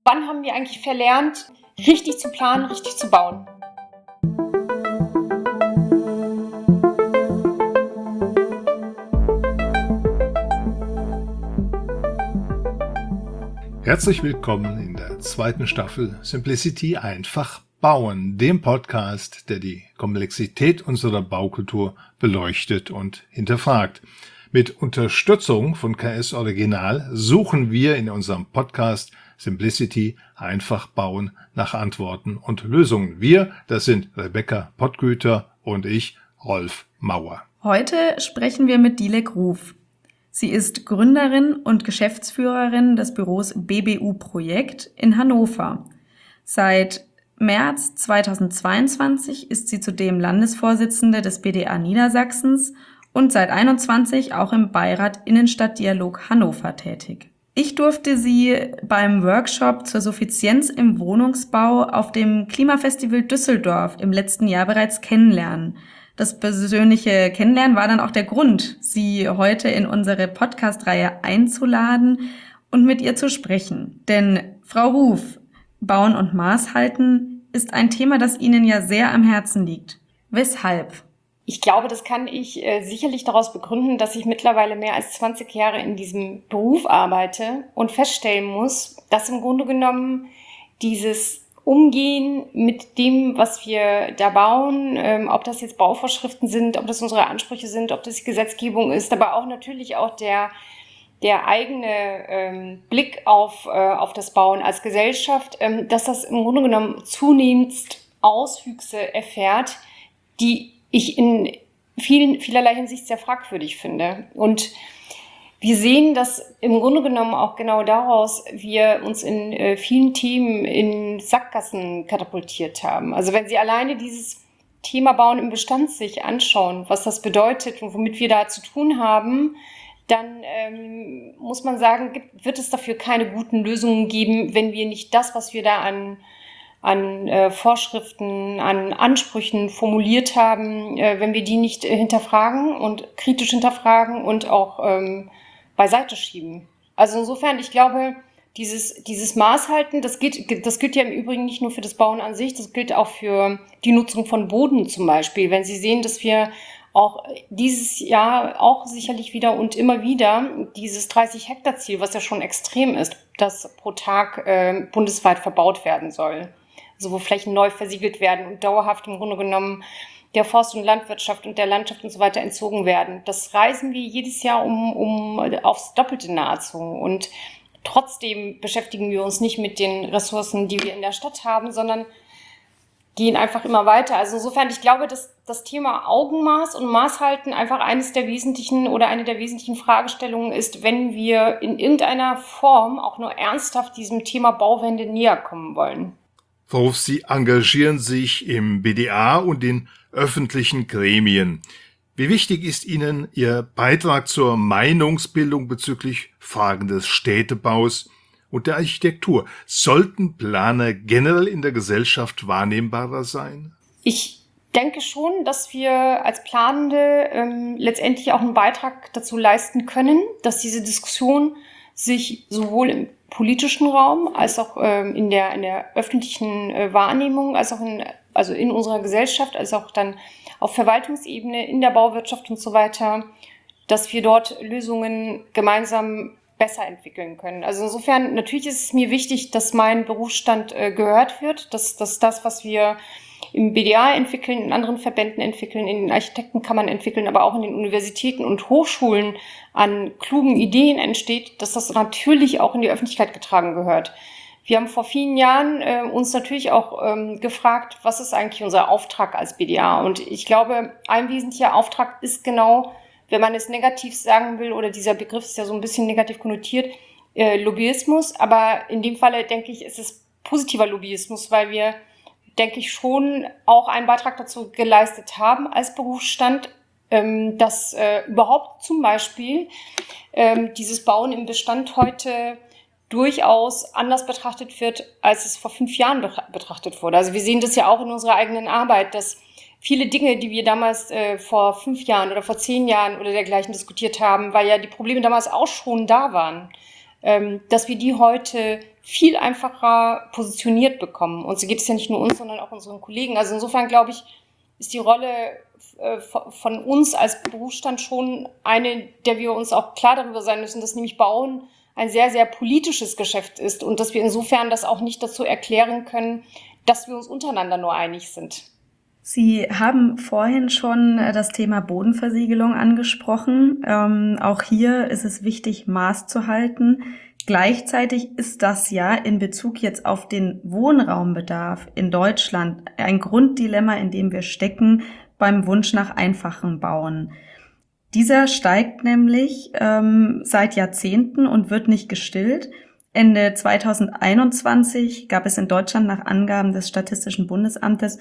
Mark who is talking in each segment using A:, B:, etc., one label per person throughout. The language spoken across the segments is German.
A: Wann haben wir eigentlich verlernt, richtig zu planen, richtig zu bauen?
B: Herzlich willkommen in der zweiten Staffel Simplicity einfach bauen, dem Podcast, der die Komplexität unserer Baukultur beleuchtet und hinterfragt. Mit Unterstützung von KS Original suchen wir in unserem Podcast Simplicity einfach bauen nach Antworten und Lösungen. Wir, das sind Rebecca Pottgüter und ich, Rolf Mauer.
C: Heute sprechen wir mit Dilek Ruf. Sie ist Gründerin und Geschäftsführerin des Büros BBU Projekt in Hannover. Seit März 2022 ist sie zudem Landesvorsitzende des BDA Niedersachsens und seit 2021 auch im Beirat Innenstadtdialog Hannover tätig. Ich durfte sie beim Workshop zur Suffizienz im Wohnungsbau auf dem Klimafestival Düsseldorf im letzten Jahr bereits kennenlernen. Das persönliche Kennenlernen war dann auch der Grund, sie heute in unsere Podcast-Reihe einzuladen und mit ihr zu sprechen. Denn Frau Ruf, Bauen und Maß halten ist ein Thema, das Ihnen ja sehr am Herzen liegt. Weshalb?
A: Ich glaube, das kann ich sicherlich daraus begründen, dass ich mittlerweile mehr als 20 Jahre in diesem Beruf arbeite und feststellen muss, dass im Grunde genommen dieses Umgehen mit dem, was wir da bauen, ob das jetzt Bauvorschriften sind, ob das unsere Ansprüche sind, ob das Gesetzgebung ist, aber auch natürlich auch der eigene Blick auf das Bauen als Gesellschaft, dass das im Grunde genommen zunehmend Auswüchse erfährt, die ich in vielerlei Hinsicht sehr fragwürdig finde. Und wir sehen, dass im Grunde genommen auch genau daraus wir uns in vielen Themen in Sackgassen katapultiert haben. Also wenn Sie alleine dieses Thema Bauen im Bestand sich anschauen, was das bedeutet und womit wir da zu tun haben, dann muss man sagen, wird es dafür keine guten Lösungen geben, wenn wir nicht das, was wir da an Vorschriften, an Ansprüchen formuliert haben, wenn wir die nicht hinterfragen und kritisch hinterfragen und auch beiseite schieben. Also insofern, ich glaube, dieses Maßhalten, das gilt ja im Übrigen nicht nur für das Bauen an sich, das gilt auch für die Nutzung von Boden zum Beispiel. Wenn Sie sehen, dass wir auch dieses Jahr auch sicherlich wieder und immer wieder dieses 30-Hektar-Ziel, was ja schon extrem ist, das pro Tag bundesweit verbaut werden soll. Also wo Flächen neu versiegelt werden und dauerhaft im Grunde genommen der Forst- und Landwirtschaft und der Landschaft und so weiter entzogen werden. Das reisen wir jedes Jahr um aufs Doppelte nahezu. Und trotzdem beschäftigen wir uns nicht mit den Ressourcen, die wir in der Stadt haben, sondern gehen einfach immer weiter. Also insofern, ich glaube, dass das Thema Augenmaß und Maßhalten einfach eine der wesentlichen Fragestellungen ist, wenn wir in irgendeiner Form auch nur ernsthaft diesem Thema Bauwende näher kommen wollen.
B: Frau Ruf, Sie engagieren sich im BDA und in öffentlichen Gremien. Wie wichtig ist Ihnen Ihr Beitrag zur Meinungsbildung bezüglich Fragen des Städtebaus und der Architektur? Sollten Planer generell in der Gesellschaft wahrnehmbarer sein?
A: Ich denke schon, dass wir als Planende letztendlich auch einen Beitrag dazu leisten können, dass diese Diskussion sich sowohl im politischen Raum als auch in der öffentlichen Wahrnehmung, als auch in unserer Gesellschaft, als auch dann auf Verwaltungsebene, in der Bauwirtschaft und so weiter, dass wir dort Lösungen gemeinsam besser entwickeln können. Also insofern, natürlich ist es mir wichtig, dass mein Berufsstand gehört wird, dass das, was wir im BDA entwickeln, in anderen Verbänden entwickeln, in den Architektenkammern entwickeln, aber auch in den Universitäten und Hochschulen an klugen Ideen entsteht, dass das natürlich auch in die Öffentlichkeit getragen gehört. Wir haben vor vielen Jahren uns natürlich auch gefragt, was ist eigentlich unser Auftrag als BDA? Und ich glaube, ein wesentlicher Auftrag ist genau, wenn man es negativ sagen will, oder dieser Begriff ist ja so ein bisschen negativ konnotiert, Lobbyismus. Aber in dem Falle, denke ich, ist es positiver Lobbyismus, weil wir, denke ich, schon auch einen Beitrag dazu geleistet haben als Berufsstand, dass überhaupt zum Beispiel dieses Bauen im Bestand heute durchaus anders betrachtet wird, als es vor 5 Jahren betrachtet wurde. Also wir sehen das ja auch in unserer eigenen Arbeit, dass viele Dinge, die wir damals vor 5 Jahren oder vor 10 Jahren oder dergleichen diskutiert haben, weil ja die Probleme damals auch schon da waren, dass wir die heute viel einfacher positioniert bekommen. Und so geht es ja nicht nur uns, sondern auch unseren Kollegen. Also insofern, glaube ich, ist die Rolle von uns als Berufsstand schon eine, der wir uns auch klar darüber sein müssen, dass nämlich Bauen ein sehr, sehr politisches Geschäft ist und dass wir insofern das auch nicht dazu erklären können, dass wir uns untereinander nur einig sind.
C: Sie haben vorhin schon das Thema Bodenversiegelung angesprochen. Auch hier ist es wichtig, Maß zu halten. Gleichzeitig ist das ja in Bezug jetzt auf den Wohnraumbedarf in Deutschland ein Grunddilemma, in dem wir stecken beim Wunsch nach einfachem Bauen. Dieser steigt nämlich seit Jahrzehnten und wird nicht gestillt. Ende 2021 gab es in Deutschland nach Angaben des Statistischen Bundesamtes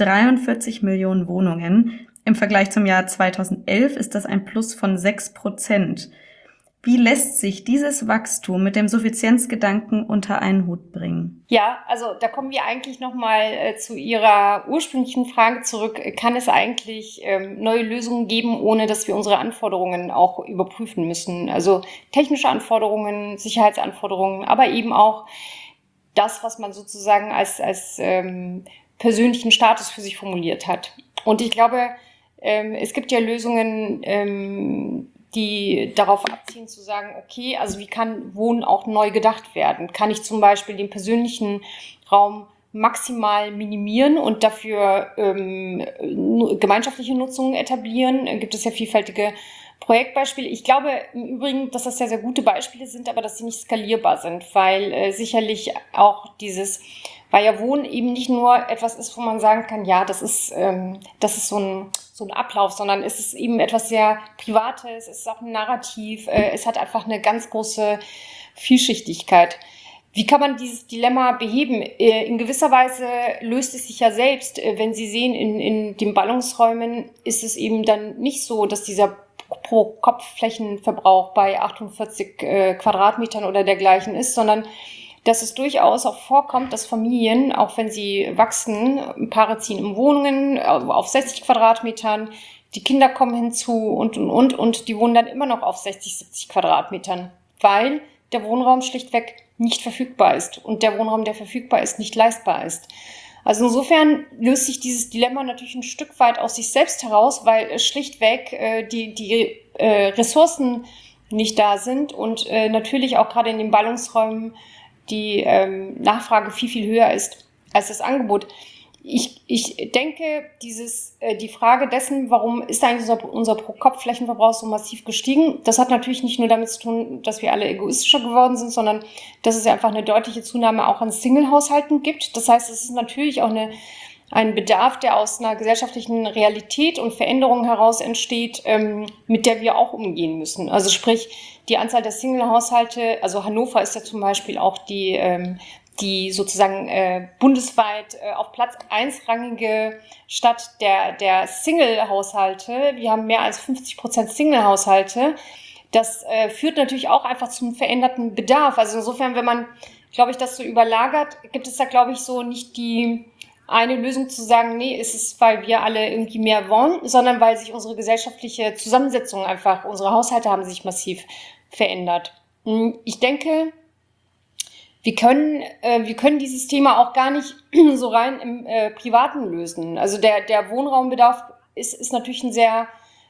C: 43 Millionen Wohnungen. Im Vergleich zum Jahr 2011 ist das ein Plus von 6%. Wie lässt sich dieses Wachstum mit dem Suffizienzgedanken unter einen Hut bringen?
A: Ja, also da kommen wir eigentlich nochmal zu Ihrer ursprünglichen Frage zurück. Kann es eigentlich neue Lösungen geben, ohne dass wir unsere Anforderungen auch überprüfen müssen? Also technische Anforderungen, Sicherheitsanforderungen, aber eben auch das, was man sozusagen als persönlichen Status für sich formuliert hat. Und ich glaube, es gibt ja Lösungen, die darauf abzielen zu sagen, okay, also wie kann Wohnen auch neu gedacht werden? Kann ich zum Beispiel den persönlichen Raum maximal minimieren und dafür gemeinschaftliche Nutzungen etablieren? Gibt es ja vielfältige Projektbeispiele. Ich glaube im Übrigen, dass das sehr, sehr gute Beispiele sind, aber dass sie nicht skalierbar sind, weil sicherlich auch weil ja Wohnen eben nicht nur etwas ist, wo man sagen kann, ja, das ist so ein Ablauf, sondern es ist eben etwas sehr Privates, es ist auch ein Narrativ, es hat einfach eine ganz große Vielschichtigkeit. Wie kann man dieses Dilemma beheben? In gewisser Weise löst es sich ja selbst. Wenn Sie sehen, in den Ballungsräumen ist es eben dann nicht so, dass dieser Pro-Kopf-Flächenverbrauch bei 48 Quadratmetern oder dergleichen ist, sondern dass es durchaus auch vorkommt, dass Familien, auch wenn sie wachsen, Paare ziehen in Wohnungen auf 60 Quadratmetern, die Kinder kommen hinzu und die wohnen dann immer noch auf 60, 70 Quadratmetern, weil der Wohnraum schlichtweg nicht verfügbar ist und der Wohnraum, der verfügbar ist, nicht leistbar ist. Also insofern löst sich dieses Dilemma natürlich ein Stück weit aus sich selbst heraus, weil schlichtweg die Ressourcen nicht da sind und natürlich auch gerade in den Ballungsräumen die Nachfrage viel, viel höher ist als das Angebot. Ich denke, die Frage dessen, warum ist eigentlich unser Pro-Kopf-Flächenverbrauch so massiv gestiegen, das hat natürlich nicht nur damit zu tun, dass wir alle egoistischer geworden sind, sondern dass es ja einfach eine deutliche Zunahme auch an Single-Haushalten gibt. Das heißt, es ist natürlich auch ein Bedarf, der aus einer gesellschaftlichen Realität und Veränderung heraus entsteht, mit der wir auch umgehen müssen. Also sprich, die Anzahl der Single-Haushalte, also Hannover ist ja zum Beispiel auch die sozusagen bundesweit auf Platz 1 rangige Stadt der Single-Haushalte. Wir haben mehr als 50% Single-Haushalte. Das führt natürlich auch einfach zum veränderten Bedarf. Also insofern, wenn man, glaube ich, das so überlagert, gibt es da, glaube ich, so nicht die eine Lösung zu sagen, nee, es ist, weil wir alle irgendwie mehr wollen, sondern weil sich unsere gesellschaftliche Zusammensetzung einfach, unsere Haushalte haben sich massiv verändert. Ich denke, wir können dieses Thema auch gar nicht so rein im Privaten lösen. Also der Wohnraumbedarf ist natürlich ein sehr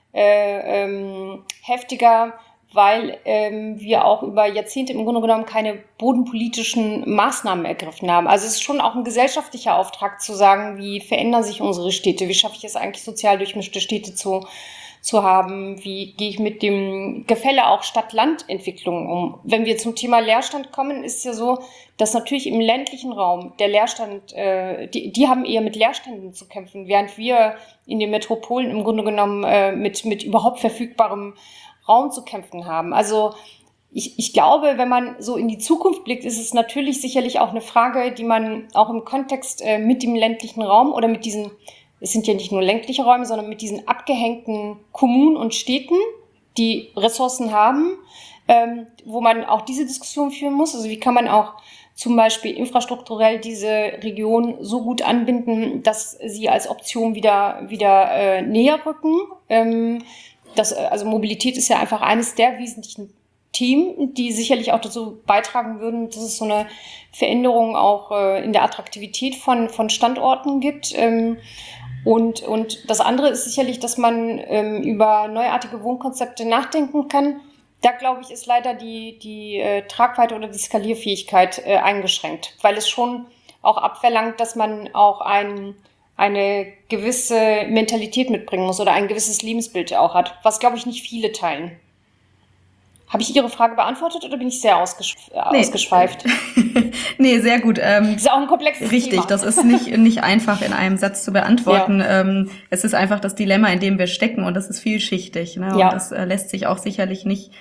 A: heftiger, weil wir auch über Jahrzehnte im Grunde genommen keine bodenpolitischen Maßnahmen ergriffen haben. Also es ist schon auch ein gesellschaftlicher Auftrag zu sagen, wie verändern sich unsere Städte, wie schaffe ich es eigentlich, sozial durchmischte Städte zu haben, wie gehe ich mit dem Gefälle auch Stadt-Land-Entwicklung um. Wenn wir zum Thema Leerstand kommen, ist es ja so, dass natürlich im ländlichen Raum der Leerstand, die haben eher mit Leerständen zu kämpfen, während wir in den Metropolen im Grunde genommen mit überhaupt verfügbarem Raum zu kämpfen haben. Also ich glaube, wenn man so in die Zukunft blickt, ist es natürlich sicherlich auch eine Frage, die man auch im Kontext mit dem ländlichen Raum oder mit diesen, es sind ja nicht nur ländliche Räume, sondern mit diesen abgehängten Kommunen und Städten, die Ressourcen haben, wo man auch diese Diskussion führen muss. Also wie kann man auch zum Beispiel infrastrukturell diese Region so gut anbinden, dass sie als Option wieder näher rücken. Also Mobilität ist ja einfach eines der wesentlichen Themen, die sicherlich auch dazu beitragen würden, dass es so eine Veränderung auch in der Attraktivität von Standorten gibt. Und das andere ist sicherlich, dass man über neuartige Wohnkonzepte nachdenken kann. Da, glaube ich, ist leider die Tragweite oder die Skalierfähigkeit eingeschränkt, weil es schon auch abverlangt, dass man auch eine gewisse Mentalität mitbringen muss oder ein gewisses Lebensbild auch hat, was, glaube ich, nicht viele teilen. Habe ich Ihre Frage beantwortet oder bin ich sehr ausgeschweift?
C: Nee, sehr gut.
A: Das ist auch ein komplexes
C: Richtig,
A: Thema.
C: das ist nicht einfach in einem Satz zu beantworten. Ja. Es ist einfach das Dilemma, in dem wir stecken, und das ist vielschichtig. Ne? Ja. Und das lässt sich auch sicherlich nicht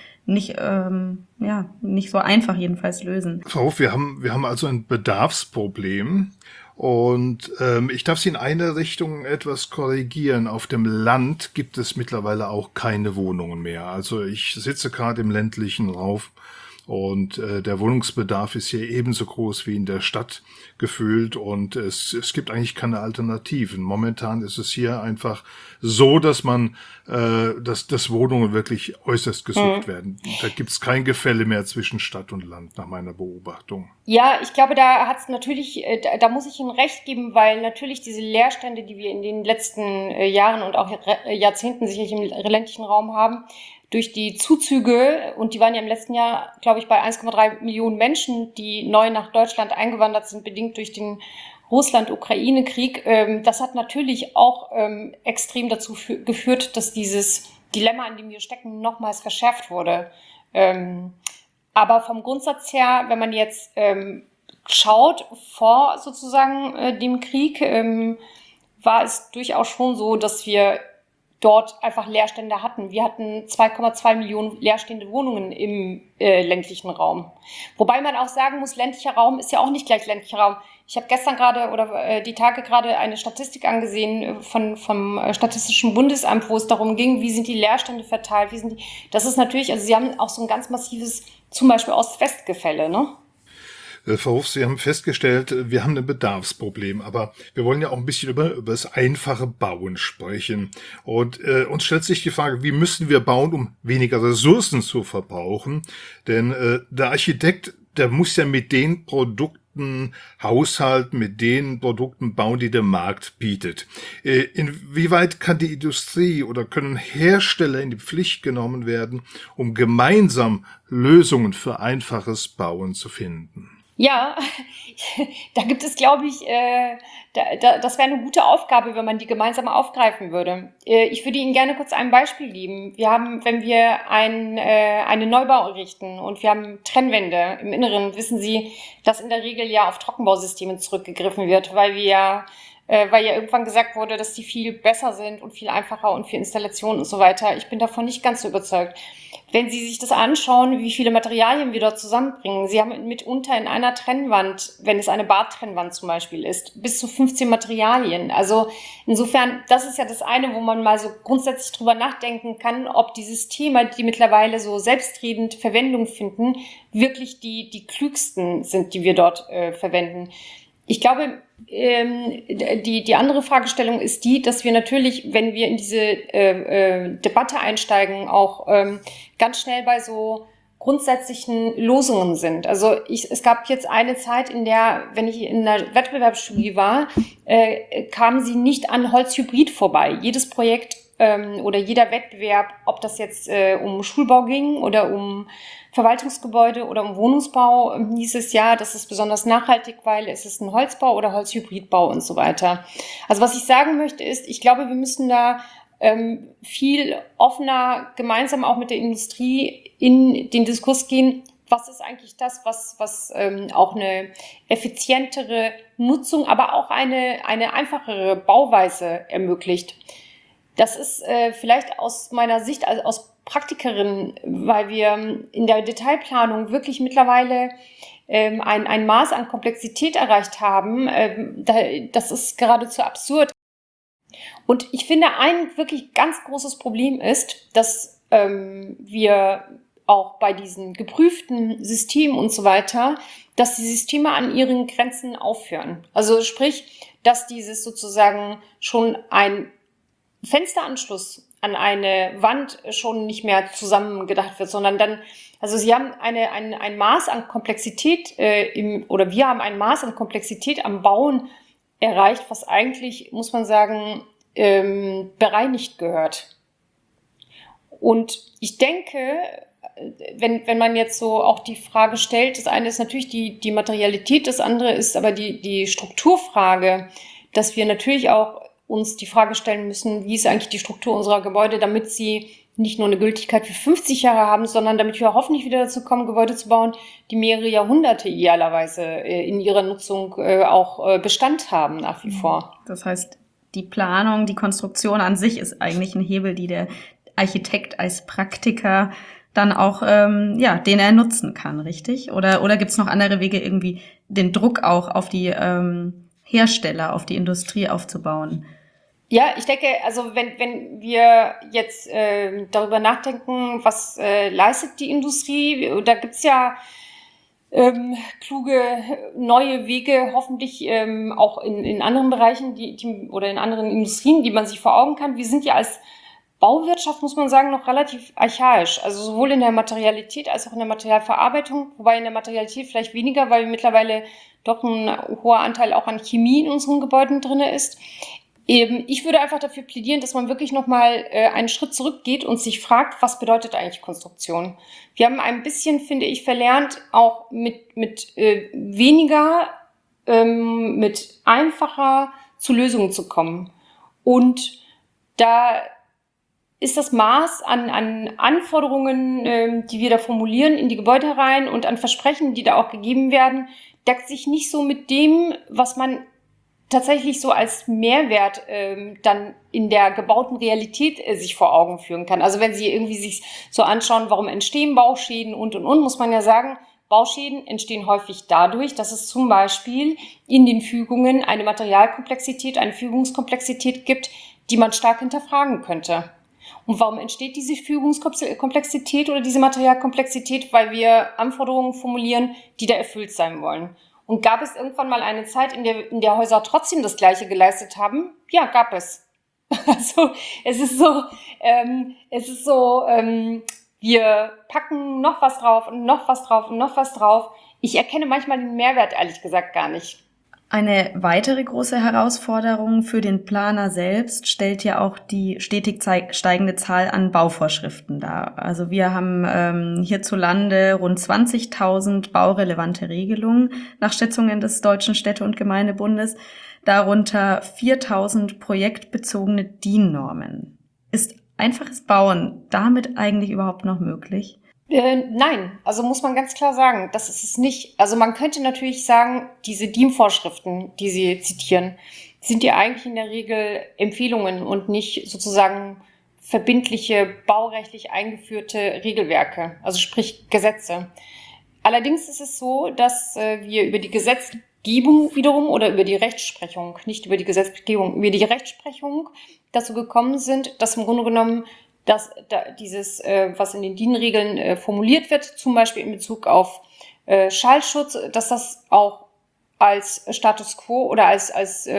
C: so einfach jedenfalls lösen.
B: Frau Hof, wir haben also ein Bedarfsproblem. Und ich darf Sie in eine Richtung etwas korrigieren. Auf dem Land gibt es mittlerweile auch keine Wohnungen mehr. Also ich sitze gerade im ländlichen Raum und der Wohnungsbedarf ist hier ebenso groß wie in der Stadt gefühlt und es gibt eigentlich keine Alternativen. Momentan ist es hier einfach so, dass dass Wohnungen wirklich äußerst gesucht werden. Da gibt es kein Gefälle mehr zwischen Stadt und Land, nach meiner Beobachtung.
A: Ja, ich glaube, da hat's natürlich, da muss ich Ihnen recht geben, weil natürlich diese Leerstände, die wir in den letzten Jahren und auch Jahrzehnten sicherlich im ländlichen Raum haben, durch die Zuzüge, und die waren ja im letzten Jahr, glaube ich, bei 1,3 Millionen Menschen, die neu nach Deutschland eingewandert sind, bedingt durch den Russland-Ukraine-Krieg, das hat natürlich auch extrem dazu geführt, dass dieses Dilemma, in dem wir stecken, nochmals verschärft wurde. Aber vom Grundsatz her, wenn man jetzt schaut, vor sozusagen dem Krieg, war es durchaus schon so, dass wir dort einfach Leerstände hatten. Wir hatten 2,2 Millionen leerstehende Wohnungen im ländlichen Raum. Wobei man auch sagen muss, ländlicher Raum ist ja auch nicht gleich ländlicher Raum. Ich habe gestern gerade oder die Tage gerade eine Statistik angesehen vom Statistischen Bundesamt, wo es darum ging, wie sind die Leerstände verteilt, das ist natürlich, also sie haben auch so ein ganz massives, zum Beispiel Ost-West-Gefälle, ne?
B: Frau Hof, Sie haben festgestellt, wir haben ein Bedarfsproblem, aber wir wollen ja auch ein bisschen über das einfache Bauen sprechen. Und uns stellt sich die Frage, wie müssen wir bauen, um weniger Ressourcen zu verbrauchen? Denn der Architekt, der muss ja mit den Produkten haushalten, mit den Produkten bauen, die der Markt bietet. Inwieweit kann die Industrie oder können Hersteller in die Pflicht genommen werden, um gemeinsam Lösungen für einfaches Bauen zu finden?
A: Ja, da gibt es, glaube ich, das wäre eine gute Aufgabe, wenn man die gemeinsam aufgreifen würde. Ich würde Ihnen gerne kurz ein Beispiel geben. Wir haben, wenn wir einen Neubau errichten und wir haben Trennwände im Inneren, wissen Sie, dass in der Regel ja auf Trockenbausysteme zurückgegriffen wird, weil ja irgendwann gesagt wurde, dass die viel besser sind und viel einfacher und für Installationen und so weiter. Ich bin davon nicht ganz so überzeugt. Wenn Sie sich das anschauen, wie viele Materialien wir dort zusammenbringen, Sie haben mitunter in einer Trennwand, wenn es eine Badtrennwand zum Beispiel ist, bis zu 15 Materialien. Also insofern, das ist ja das eine, wo man mal so grundsätzlich drüber nachdenken kann, ob die Systeme, die mittlerweile so selbstredend Verwendung finden, wirklich die klügsten sind, die wir dort verwenden. Ich glaube, die andere Fragestellung ist die, dass wir natürlich, wenn wir in diese Debatte einsteigen, auch ganz schnell bei so grundsätzlichen Losungen sind. Also es gab jetzt eine Zeit, in der, wenn ich in einer Wettbewerbsstudie war, kamen sie nicht an Holzhybrid vorbei. Jedes Projekt oder jeder Wettbewerb, ob das jetzt um Schulbau ging oder um Verwaltungsgebäude oder um Wohnungsbau, hieß es ja, das ist besonders nachhaltig, weil es ist ein Holzbau oder Holzhybridbau und so weiter. Also was ich sagen möchte ist, ich glaube, wir müssen da viel offener gemeinsam auch mit der Industrie in den Diskurs gehen. Was ist eigentlich das, was auch eine effizientere Nutzung, aber auch eine einfachere Bauweise ermöglicht? Das ist vielleicht aus meiner Sicht als Praktikerin, weil wir in der Detailplanung wirklich mittlerweile ein Maß an Komplexität erreicht haben. Das ist geradezu absurd. Und ich finde, ein wirklich ganz großes Problem ist, dass wir auch bei diesen geprüften Systemen und so weiter, dass die Systeme an ihren Grenzen aufhören. Also sprich, dass dieses sozusagen schon ein Fensteranschluss an eine Wand schon nicht mehr zusammengedacht wird, sondern dann, also sie haben ein Maß an Komplexität wir haben ein Maß an Komplexität am Bauen erreicht, was eigentlich, muss man sagen, bereinigt gehört. Und ich denke, wenn man jetzt so auch die Frage stellt, das eine ist natürlich die Materialität, das andere ist aber die Strukturfrage, dass wir natürlich auch uns die Frage stellen müssen, wie ist eigentlich die Struktur unserer Gebäude, damit sie nicht nur eine Gültigkeit für 50 Jahre haben, sondern damit wir hoffentlich wieder dazu kommen, Gebäude zu bauen, die mehrere Jahrhunderte idealerweise in ihrer Nutzung auch Bestand haben nach wie vor.
C: Das heißt, die Planung, die Konstruktion an sich ist eigentlich ein Hebel, die der Architekt als Praktiker dann auch, den er nutzen kann, richtig? Oder gibt es noch andere Wege, irgendwie den Druck auch auf die Hersteller, auf die Industrie aufzubauen?
A: Ja, ich denke, also wenn wir jetzt darüber nachdenken, was leistet die Industrie, da gibt's ja kluge neue Wege, hoffentlich auch in anderen Bereichen oder in anderen Industrien, die man sich vor Augen kann. Wir sind ja als Bauwirtschaft, muss man sagen, noch relativ archaisch. Also sowohl in der Materialität als auch in der Materialverarbeitung, wobei in der Materialität vielleicht weniger, weil mittlerweile doch ein hoher Anteil auch an Chemie in unseren Gebäuden drin ist. Ich würde einfach dafür plädieren, dass man wirklich nochmal einen Schritt zurückgeht und sich fragt, was bedeutet eigentlich Konstruktion? Wir haben ein bisschen, finde ich, verlernt, auch mit weniger, mit einfacher zu Lösungen zu kommen. Und da ist das Maß an Anforderungen, die wir da formulieren, in die Gebäude herein und an Versprechen, die da auch gegeben werden, deckt sich nicht so mit dem, was man tatsächlich so als Mehrwert dann in der gebauten Realität sich vor Augen führen kann. Also wenn Sie irgendwie sich so anschauen, warum entstehen Bauschäden und, muss man ja sagen, Bauschäden entstehen häufig dadurch, dass es zum Beispiel in den Fügungen eine Materialkomplexität, eine Fügungskomplexität gibt, die man stark hinterfragen könnte. Und warum entsteht diese Fügungskomplexität oder diese Materialkomplexität? Weil wir Anforderungen formulieren, die da erfüllt sein wollen. Und gab es irgendwann mal eine Zeit, in der Häuser trotzdem das Gleiche geleistet haben? Ja, gab es. Also es ist so, wir packen noch was drauf und noch was drauf und noch was drauf. Ich erkenne manchmal den Mehrwert ehrlich gesagt gar nicht.
C: Eine weitere große Herausforderung für den Planer selbst stellt ja auch die stetig steigende Zahl an Bauvorschriften dar. Also wir haben hierzulande rund 20.000 baurelevante Regelungen nach Schätzungen des Deutschen Städte- und Gemeindebundes, darunter 4.000 projektbezogene DIN-Normen. Ist einfaches Bauen damit eigentlich überhaupt noch möglich?
A: Nein, also muss man ganz klar sagen, das ist es nicht. Also man könnte natürlich sagen, diese DIN-Vorschriften, die Sie zitieren, sind ja eigentlich in der Regel Empfehlungen und nicht sozusagen verbindliche, baurechtlich eingeführte Regelwerke, also sprich Gesetze. Allerdings ist es so, dass wir über die Gesetzgebung wiederum oder über die Rechtsprechung, nicht über die Gesetzgebung, über die Rechtsprechung dazu gekommen sind, dass im Grunde genommen dass dieses, was in den DIN-Regeln formuliert wird, zum Beispiel in Bezug auf Schallschutz, dass das auch als Status quo oder als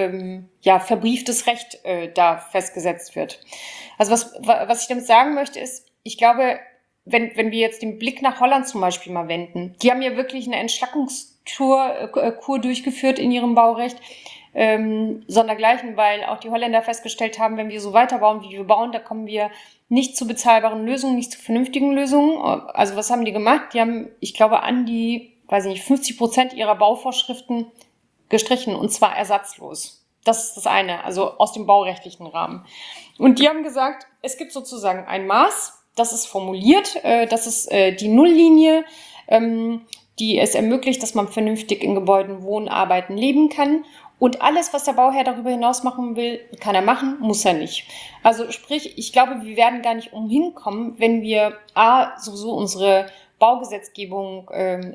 A: verbrieftes Recht da festgesetzt wird. Also was ich damit sagen möchte ist, ich glaube, wenn wir jetzt den Blick nach Holland zum Beispiel mal wenden, die haben ja wirklich eine Entschlackungskur durchgeführt in ihrem Baurecht, sondergleichen, weil auch die Holländer festgestellt haben, wenn wir so weiterbauen, wie wir bauen, da kommen wir nicht zu bezahlbaren Lösungen, nicht zu vernünftigen Lösungen. Also was haben die gemacht? Die haben, ich glaube, an die, 50% ihrer Bauvorschriften gestrichen und zwar ersatzlos. Das ist das eine, also aus dem baurechtlichen Rahmen. Und die haben gesagt, es gibt sozusagen ein Maß, das ist formuliert, das ist die Nulllinie, die es ermöglicht, dass man vernünftig in Gebäuden wohnen, arbeiten, leben kann. Und alles, was der Bauherr darüber hinaus machen will, kann er machen, muss er nicht. Also sprich, ich glaube, wir werden gar nicht umhin kommen, wenn wir sowieso unsere Baugesetzgebung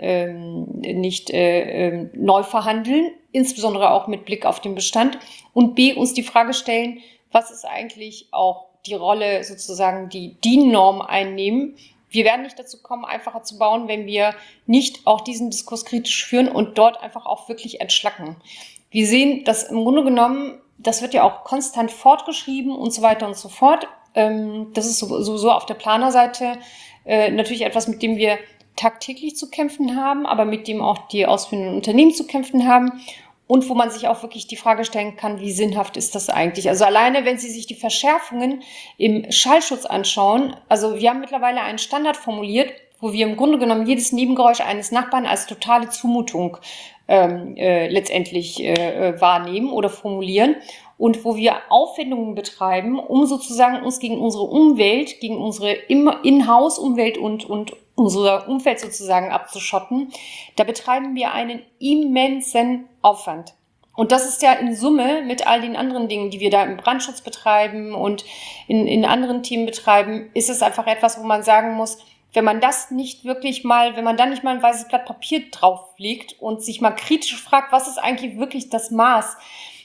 A: nicht neu verhandeln, insbesondere auch mit Blick auf den Bestand, und B, uns die Frage stellen, was ist eigentlich auch die Rolle sozusagen, die DIN-Norm einnehmen. Wir werden nicht dazu kommen, einfacher zu bauen, wenn wir nicht auch diesen Diskurs kritisch führen und dort einfach auch wirklich entschlacken. Wir sehen, dass im Grunde genommen, das wird ja auch konstant fortgeschrieben und so weiter und so fort. Das ist sowieso auf der Planerseite natürlich etwas, mit dem wir tagtäglich zu kämpfen haben, aber mit dem auch die ausführenden Unternehmen zu kämpfen haben und wo man sich auch wirklich die Frage stellen kann, wie sinnhaft ist das eigentlich? Also alleine, wenn Sie sich die Verschärfungen im Schallschutz anschauen, also wir haben mittlerweile einen Standard formuliert, wo wir im Grunde genommen jedes Nebengeräusch eines Nachbarn als totale Zumutung letztendlich wahrnehmen oder formulieren und wo wir Aufwendungen betreiben, um sozusagen uns gegen unsere Umwelt, gegen unsere In-Haus-Umwelt und unser Umfeld sozusagen abzuschotten. Da betreiben wir einen immensen Aufwand. Und das ist ja in Summe mit all den anderen Dingen, die wir da im Brandschutz betreiben und in anderen Themen betreiben, ist es einfach etwas, wo man sagen muss, wenn man das nicht wirklich mal, wenn man da nicht mal ein weißes Blatt Papier drauflegt und sich mal kritisch fragt, was ist eigentlich wirklich das Maß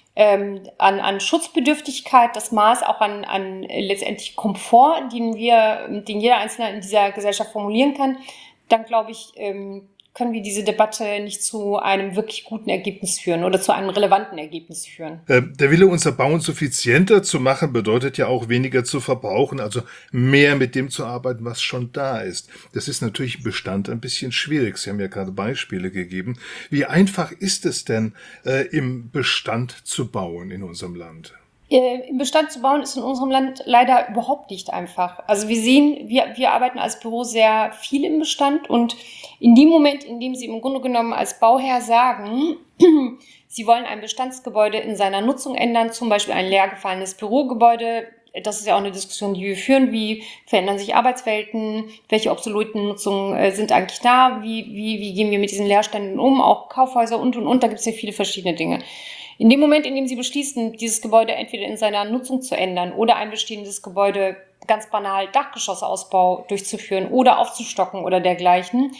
A: an Schutzbedürftigkeit, das Maß auch an letztendlich Komfort, den jeder Einzelne in dieser Gesellschaft formulieren kann, dann glaube ich, können wir diese Debatte nicht zu einem wirklich guten Ergebnis führen oder zu einem relevanten Ergebnis führen.
B: Der Wille, unser Bauen suffizienter zu machen, bedeutet ja auch weniger zu verbrauchen, also mehr mit dem zu arbeiten, was schon da ist. Das ist natürlich im Bestand ein bisschen schwierig. Sie haben ja gerade Beispiele gegeben. Wie einfach ist es denn, im Bestand zu bauen in unserem Land?
A: Im Bestand zu bauen ist in unserem Land leider überhaupt nicht einfach. Also wir sehen, wir arbeiten als Büro sehr viel im Bestand und in dem Moment, in dem Sie im Grunde genommen als Bauherr sagen, Sie wollen ein Bestandsgebäude in seiner Nutzung ändern, zum Beispiel ein leer gefallenes Bürogebäude, das ist ja auch eine Diskussion, die wir führen, wie verändern sich Arbeitswelten, welche obsoleten Nutzungen sind eigentlich da, wie gehen wir mit diesen Leerständen um, auch Kaufhäuser und, da gibt es ja viele verschiedene Dinge. In dem Moment, in dem Sie beschließen, dieses Gebäude entweder in seiner Nutzung zu ändern oder ein bestehendes Gebäude ganz banal Dachgeschossausbau durchzuführen oder aufzustocken oder dergleichen,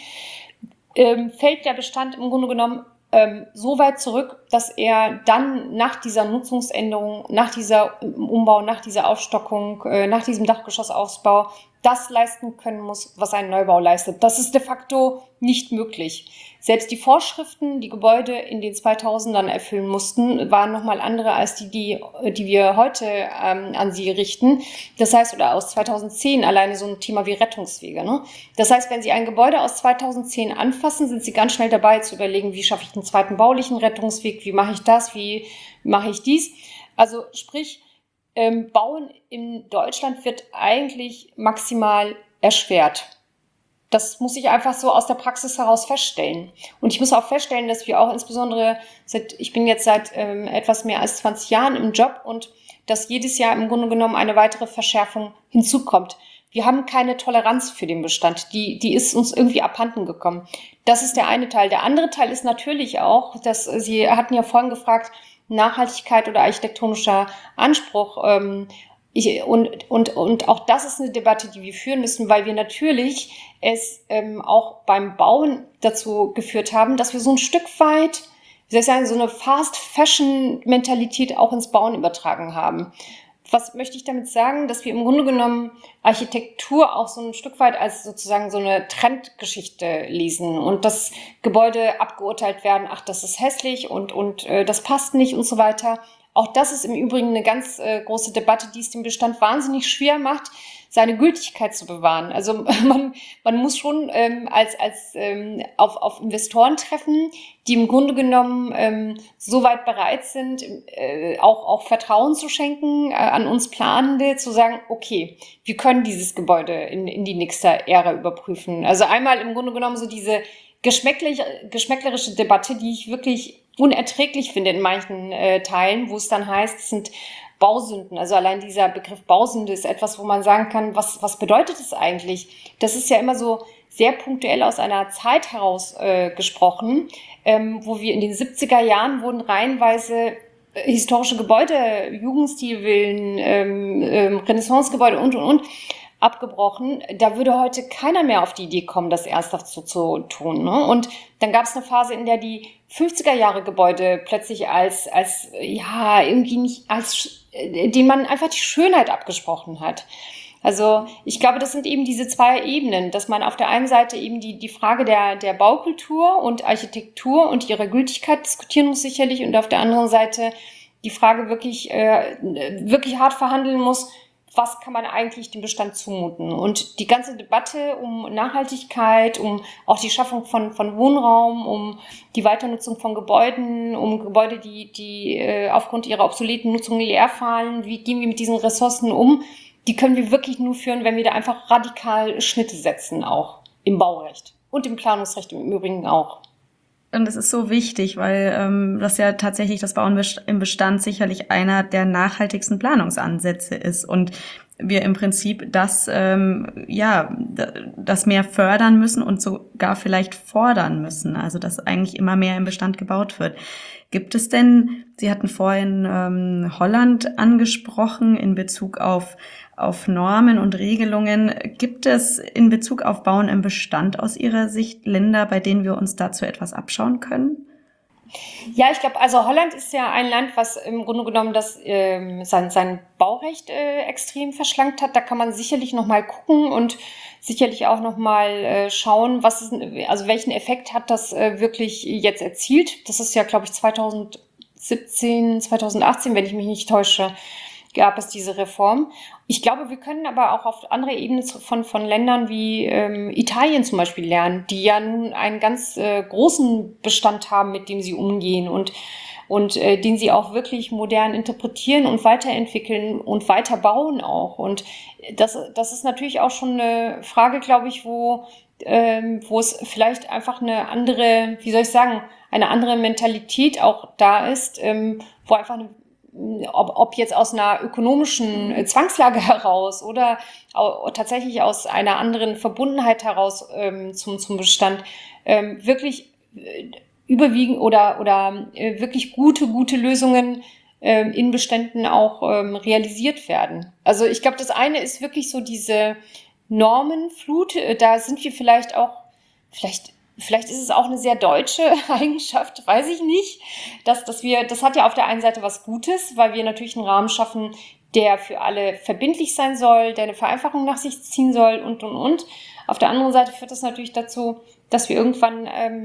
A: fällt der Bestand im Grunde genommen so weit zurück, dass er dann nach dieser Nutzungsänderung, nach dieser Umbau, nach dieser Aufstockung, nach diesem Dachgeschossausbau das leisten können muss, was ein Neubau leistet. Das ist de facto nicht möglich. Selbst die Vorschriften, die Gebäude in den 2000ern erfüllen mussten, waren nochmal andere als die wir heute an sie richten. Das heißt, oder aus 2010 alleine so ein Thema wie Rettungswege. Ne? Das heißt, wenn Sie ein Gebäude aus 2010 anfassen, sind Sie ganz schnell dabei zu überlegen, wie schaffe ich einen zweiten baulichen Rettungsweg, wie mache ich das, wie mache ich dies. Also sprich, Bauen in Deutschland wird eigentlich maximal erschwert. Das muss ich einfach so aus der Praxis heraus feststellen. Und ich muss auch feststellen, dass wir auch insbesondere, ich bin jetzt seit etwas mehr als 20 Jahren im Job und dass jedes Jahr im Grunde genommen eine weitere Verschärfung hinzukommt. Wir haben keine Toleranz für den Bestand. Die ist uns irgendwie abhanden gekommen. Das ist der eine Teil. Der andere Teil ist natürlich auch, dass Sie hatten ja vorhin gefragt, Nachhaltigkeit oder architektonischer Anspruch. Und auch das ist eine Debatte, die wir führen müssen, weil wir natürlich es auch beim Bauen dazu geführt haben, dass wir so ein Stück weit, wie soll ich sagen, so eine Fast-Fashion-Mentalität auch ins Bauen übertragen haben. Was möchte ich damit sagen? Dass wir im Grunde genommen Architektur auch so ein Stück weit als sozusagen so eine Trendgeschichte lesen und dass Gebäude abgeurteilt werden, ach, das ist hässlich und das passt nicht und so weiter. Auch das ist im Übrigen eine ganz große Debatte, die es dem Bestand wahnsinnig schwer macht, seine Gültigkeit zu bewahren. Also man muss schon auf Investoren treffen, die im Grunde genommen so weit bereit sind, auch Vertrauen zu schenken an uns Planende, zu sagen, okay, wir können dieses Gebäude in die nächste Ära überprüfen. Also einmal im Grunde genommen so diese geschmäcklerische Debatte, die ich wirklich unerträglich finde in manchen Teilen, wo es dann heißt, es sind Bausünden. Also allein dieser Begriff Bausünde ist etwas, wo man sagen kann, was bedeutet es eigentlich? Das ist ja immer so sehr punktuell aus einer Zeit heraus gesprochen, wo wir in den 70er Jahren wurden reihenweise historische Gebäude, Jugendstilvillen, Renaissancegebäude und abgebrochen. Da würde heute keiner mehr auf die Idee kommen, das ernsthaft so zu tun. Ne? Und dann gab es eine Phase, in der die 50er Jahre Gebäude plötzlich irgendwie nicht denen man einfach die Schönheit abgesprochen hat. Also ich glaube, das sind eben diese zwei Ebenen, dass man auf der einen Seite eben die Frage der Baukultur und Architektur und ihrer Gültigkeit diskutieren muss sicherlich und auf der anderen Seite die Frage wirklich hart verhandeln muss, was kann man eigentlich dem Bestand zumuten? Und die ganze Debatte um Nachhaltigkeit, um auch die Schaffung von Wohnraum, um die Weiternutzung von Gebäuden, um Gebäude, die aufgrund ihrer obsoleten Nutzung leer fallen, wie gehen wir mit diesen Ressourcen um, die können wir wirklich nur führen, wenn wir da einfach radikal Schnitte setzen, auch im Baurecht und im Planungsrecht im Übrigen auch.
C: Und das ist so wichtig, weil das ja tatsächlich das Bauen im Bestand sicherlich einer der nachhaltigsten Planungsansätze ist und wir im Prinzip das mehr fördern müssen und sogar vielleicht fordern müssen, also dass eigentlich immer mehr im Bestand gebaut wird. Gibt es denn, Sie hatten vorhin Holland angesprochen in Bezug auf Normen und Regelungen. Gibt es in Bezug auf Bauen im Bestand aus Ihrer Sicht Länder, bei denen wir uns dazu etwas abschauen können?
A: Ja, ich glaube, also Holland ist ja ein Land, was im Grunde genommen sein Baurecht extrem verschlankt hat. Da kann man sicherlich noch mal gucken und sicherlich auch noch mal schauen, welchen Effekt hat das wirklich jetzt erzielt. Das ist ja, glaube ich, 2017, 2018, wenn ich mich nicht täusche, gab es diese Reform. Ich glaube, wir können aber auch auf andere Ebenen von Ländern wie Italien zum Beispiel lernen, die ja nun einen ganz großen Bestand haben, mit dem sie umgehen und den sie auch wirklich modern interpretieren und weiterentwickeln und weiterbauen auch. Und das ist natürlich auch schon eine Frage, glaube ich, wo es vielleicht einfach eine andere Mentalität auch da ist, wo einfach ob jetzt aus einer ökonomischen Zwangslage heraus oder tatsächlich aus einer anderen Verbundenheit heraus zum Bestand wirklich überwiegend oder wirklich gute Lösungen in Beständen auch realisiert werden. Also ich glaube, das eine ist wirklich so diese Normenflut. Da sind wir vielleicht ist es auch eine sehr deutsche Eigenschaft, weiß ich nicht, das hat ja auf der einen Seite was Gutes, weil wir natürlich einen Rahmen schaffen, der für alle verbindlich sein soll, der eine Vereinfachung nach sich ziehen soll und. Auf der anderen Seite führt das natürlich dazu, dass wir irgendwann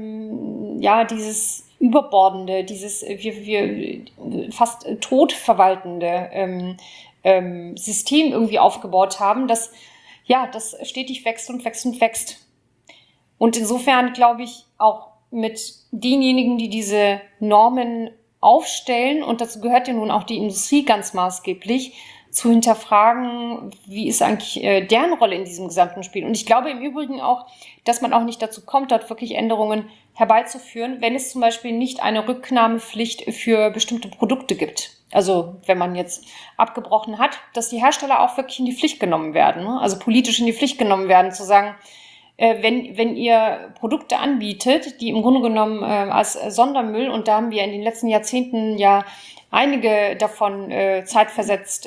A: dieses Überbordende, dieses wir fast tot verwaltende System irgendwie aufgebaut haben, das stetig wächst und wächst und wächst. Und insofern glaube ich auch mit denjenigen, die diese Normen aufstellen, und dazu gehört ja nun auch die Industrie ganz maßgeblich, zu hinterfragen, wie ist eigentlich deren Rolle in diesem gesamten Spiel. Und ich glaube im Übrigen auch, dass man auch nicht dazu kommt, dort wirklich Änderungen herbeizuführen, wenn es zum Beispiel nicht eine Rücknahmepflicht für bestimmte Produkte gibt. Also wenn man jetzt abgebrochen hat, dass die Hersteller auch wirklich in die Pflicht genommen werden, ne? Also politisch in die Pflicht genommen werden, zu sagen, wenn ihr Produkte anbietet, die im Grunde genommen als Sondermüll, und da haben wir in den letzten Jahrzehnten ja einige davon zeitversetzt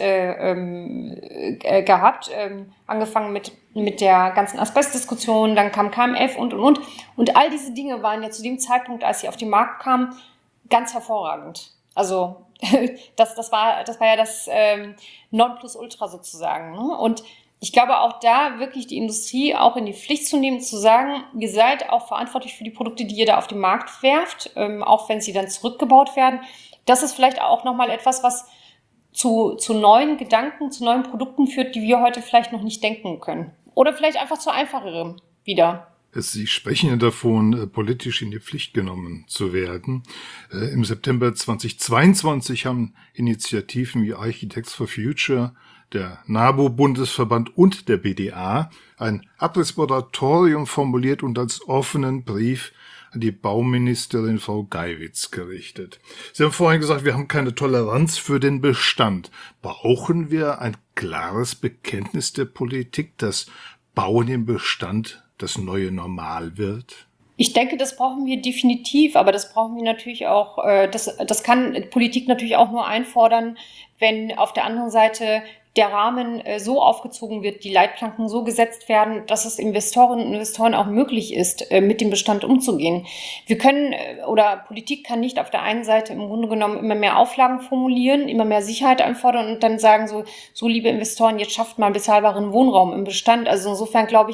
A: gehabt, angefangen mit der ganzen Asbestdiskussion, dann kam KMF und all diese Dinge waren ja zu dem Zeitpunkt, als sie auf den Markt kamen, ganz hervorragend. Also das war ja das Nonplusultra sozusagen, ne? Und ich glaube auch da wirklich die Industrie auch in die Pflicht zu nehmen, zu sagen, ihr seid auch verantwortlich für die Produkte, die ihr da auf den Markt werft, auch wenn sie dann zurückgebaut werden. Das ist vielleicht auch nochmal etwas, was zu neuen Gedanken, zu neuen Produkten führt, die wir heute vielleicht noch nicht denken können. Oder vielleicht einfach zu einfacherem wieder.
B: Sie sprechen ja davon, politisch in die Pflicht genommen zu werden. Im September 2022 haben Initiativen wie Architects for Future, der NABU-Bundesverband und der BDA ein Abrissmoratorium formuliert und als offenen Brief an die Bauministerin Frau Geiwitz gerichtet. Sie haben vorhin gesagt, wir haben keine Toleranz für den Bestand. Brauchen wir ein klares Bekenntnis der Politik, dass Bauen im Bestand das neue Normal wird?
A: Ich denke, das brauchen wir definitiv, aber das brauchen wir natürlich auch, das kann Politik natürlich auch nur einfordern, wenn auf der anderen Seite der Rahmen so aufgezogen wird, die Leitplanken so gesetzt werden, dass es Investorinnen und Investoren auch möglich ist, mit dem Bestand umzugehen. Politik kann nicht auf der einen Seite im Grunde genommen immer mehr Auflagen formulieren, immer mehr Sicherheit einfordern und dann sagen so liebe Investoren, jetzt schafft mal bezahlbaren Wohnraum im Bestand. Also insofern glaube ich,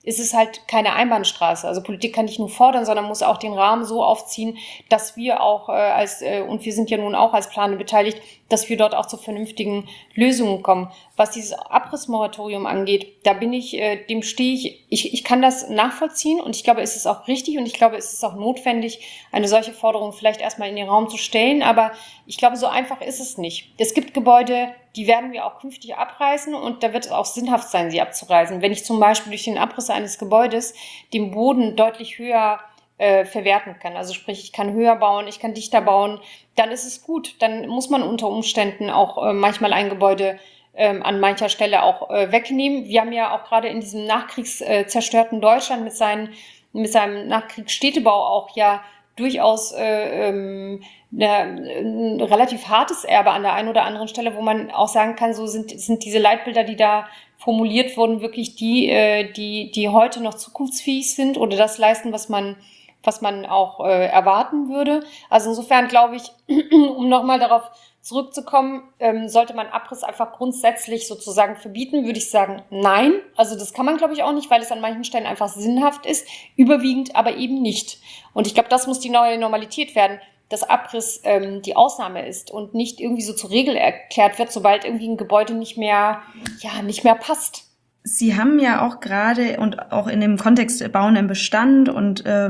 A: ist es halt keine Einbahnstraße. Also Politik kann nicht nur fordern, sondern muss auch den Rahmen so aufziehen, dass wir auch und wir sind ja nun auch als Planer beteiligt, dass wir dort auch zu vernünftigen Lösungen kommen. Was dieses Abrissmoratorium angeht, dem stehe ich kann das nachvollziehen und ich glaube, es ist auch richtig und ich glaube, es ist auch notwendig, eine solche Forderung vielleicht erstmal in den Raum zu stellen, aber ich glaube, so einfach ist es nicht. Es gibt Gebäude, die werden wir auch künftig abreißen und da wird es auch sinnhaft sein, sie abzureißen. Wenn ich zum Beispiel durch den Abriss eines Gebäudes den Boden deutlich höher verwerten kann, also sprich, ich kann höher bauen, ich kann dichter bauen, dann ist es gut. Dann muss man unter Umständen auch manchmal ein Gebäude an mancher Stelle auch wegnehmen. Wir haben ja auch gerade in diesem nachkriegszerstörten Deutschland mit seinem Nachkriegsstädtebau auch ja durchaus ein relativ hartes Erbe an der einen oder anderen Stelle, wo man auch sagen kann, so sind diese Leitbilder, die da formuliert wurden, wirklich die heute noch zukunftsfähig sind oder das leisten, was man auch erwarten würde. Also insofern glaube ich, um nochmal darauf zurückzukommen, sollte man Abriss einfach grundsätzlich sozusagen verbieten, würde ich sagen, nein. Also das kann man, glaube ich, auch nicht, weil es an manchen Stellen einfach sinnhaft ist, überwiegend aber eben nicht. Und ich glaube, das muss die neue Normalität werden, dass Abriss die Ausnahme ist und nicht irgendwie so zur Regel erklärt wird, sobald irgendwie ein Gebäude nicht mehr passt.
C: Sie haben ja auch gerade und auch in dem Kontext Bauen im Bestand und Sie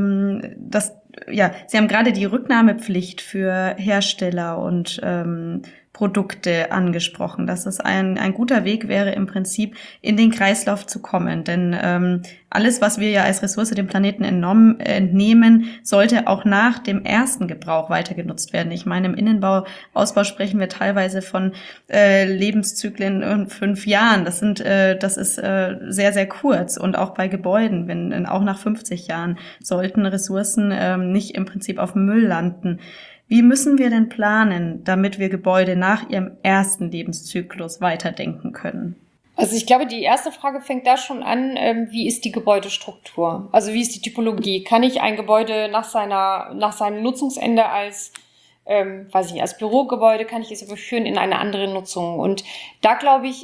C: haben gerade die Rücknahmepflicht für Hersteller und Produkte angesprochen, dass es ein guter Weg wäre, im Prinzip in den Kreislauf zu kommen. Denn alles, was wir ja als Ressource dem Planeten entnehmen, sollte auch nach dem ersten Gebrauch weiter genutzt werden. Ich meine, im Innenbauausbau sprechen wir teilweise von Lebenszyklen in 5 Jahren. Das ist sehr, sehr kurz. Und auch bei Gebäuden, auch nach 50 Jahren sollten Ressourcen nicht im Prinzip auf dem Müll landen. Wie müssen wir denn planen, damit wir Gebäude nach ihrem ersten Lebenszyklus weiterdenken können?
A: Also ich glaube, die erste Frage fängt da schon an, wie ist die Gebäudestruktur? Also wie ist die Typologie? Kann ich ein Gebäude nach seinem Nutzungsende als Bürogebäude, kann ich es überführen in eine andere Nutzung? Und da glaube ich,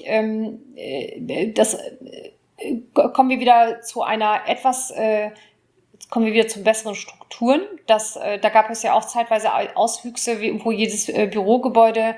A: kommen wir wieder zu besseren Strukturen. Da gab es ja auch zeitweise Auswüchse, wo jedes Bürogebäude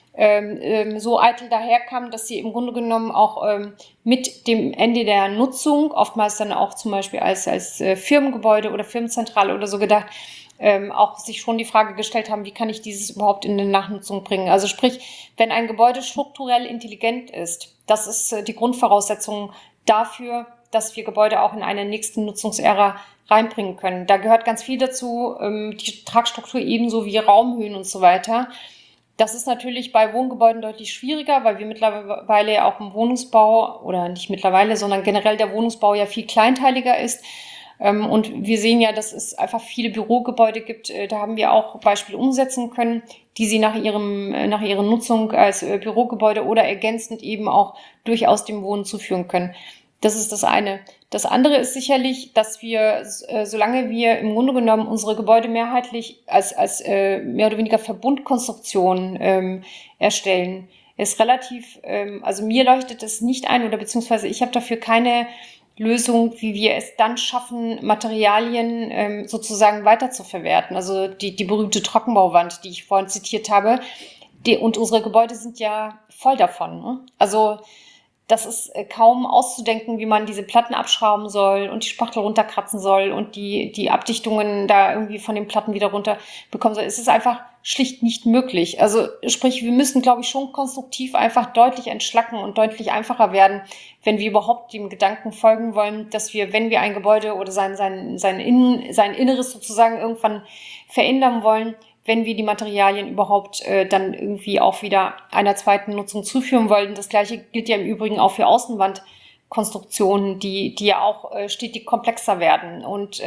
A: so eitel daherkam, dass sie im Grunde genommen auch mit dem Ende der Nutzung, oftmals dann auch zum Beispiel als Firmengebäude oder Firmenzentrale oder so gedacht, auch sich schon die Frage gestellt haben, wie kann ich dieses überhaupt in eine Nachnutzung bringen? Also sprich, wenn ein Gebäude strukturell intelligent ist, das ist die Grundvoraussetzung dafür, dass wir Gebäude auch in eine nächste Nutzungsära reinbringen können. Da gehört ganz viel dazu, die Tragstruktur ebenso wie Raumhöhen und so weiter. Das ist natürlich bei Wohngebäuden deutlich schwieriger, weil wir mittlerweile ja auch im Wohnungsbau, oder nicht mittlerweile, sondern generell der Wohnungsbau ja viel kleinteiliger ist. Und wir sehen ja, dass es einfach viele Bürogebäude gibt. Da haben wir auch Beispiele umsetzen können, die sie nach ihrer Nutzung als Bürogebäude oder ergänzend eben auch durchaus dem Wohnen zuführen können. Das ist das eine. Das andere ist sicherlich, dass wir, solange wir im Grunde genommen unsere Gebäude mehrheitlich als mehr oder weniger Verbundkonstruktion erstellen, ist relativ, also mir leuchtet es nicht ein oder beziehungsweise ich habe dafür keine Lösung, wie wir es dann schaffen, Materialien sozusagen weiterzuverwerten. Also die berühmte Trockenbauwand, die ich vorhin zitiert habe, und unsere Gebäude sind ja voll davon. Ne? Also das ist kaum auszudenken, wie man diese Platten abschrauben soll und die Spachtel runterkratzen soll und die Abdichtungen da irgendwie von den Platten wieder runter bekommen soll. Es ist einfach schlicht nicht möglich. Also sprich, wir müssen, glaube ich, schon konstruktiv einfach deutlich entschlacken und deutlich einfacher werden, wenn wir überhaupt dem Gedanken folgen wollen, dass wir, wenn wir ein Gebäude oder sein Inneres sozusagen irgendwann verändern wollen, wenn wir die Materialien überhaupt dann irgendwie auch wieder einer zweiten Nutzung zuführen wollen. Das Gleiche gilt ja im Übrigen auch für Außenwandkonstruktionen, die ja auch stetig komplexer werden. Und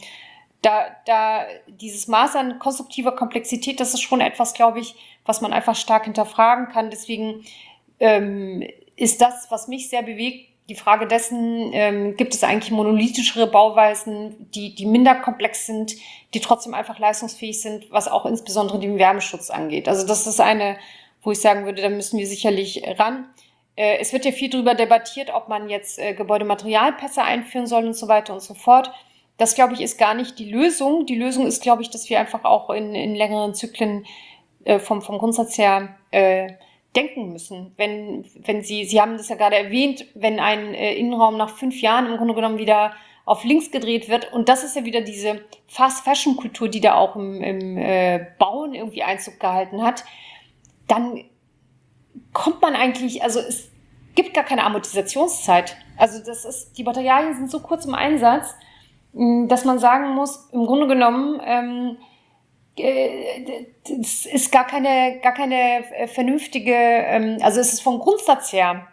A: da dieses Maß an konstruktiver Komplexität, das ist schon etwas, glaube ich, was man einfach stark hinterfragen kann. Deswegen ist das, was mich sehr bewegt, die Frage dessen, gibt es eigentlich monolithischere Bauweisen, die minder komplex sind, die trotzdem einfach leistungsfähig sind, was auch insbesondere den Wärmeschutz angeht. Also das ist eine, wo ich sagen würde, da müssen wir sicherlich ran. Es wird ja viel darüber debattiert, ob man jetzt Gebäudematerialpässe einführen soll und so weiter und so fort. Das, glaube ich, ist gar nicht die Lösung. Die Lösung ist, glaube ich, dass wir einfach auch in längeren Zyklen vom Grundsatz her denken müssen. Wenn Sie haben das ja gerade erwähnt, wenn ein Innenraum nach 5 Jahren im Grunde genommen wieder auf links gedreht wird, und das ist ja wieder diese Fast-Fashion-Kultur, die da auch im Bauen irgendwie Einzug gehalten hat, dann kommt man eigentlich, also es gibt gar keine Amortisationszeit. Also die Materialien sind so kurz im Einsatz, dass man sagen muss, im Grunde genommen, es ist gar keine vernünftige, also es ist vom Grundsatz her